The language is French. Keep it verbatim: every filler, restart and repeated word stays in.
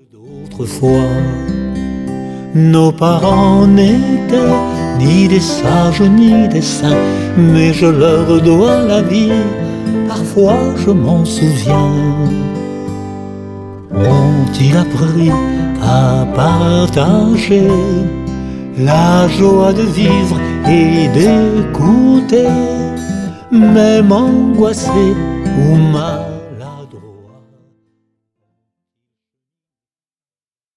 D'autrefois, nos parents n'étaient ni des sages ni des saints, mais je leur dois la vie, parfois je m'en souviens. Ont-ils appris à partager la joie de vivre et d'écouter, même angoissé ou mal?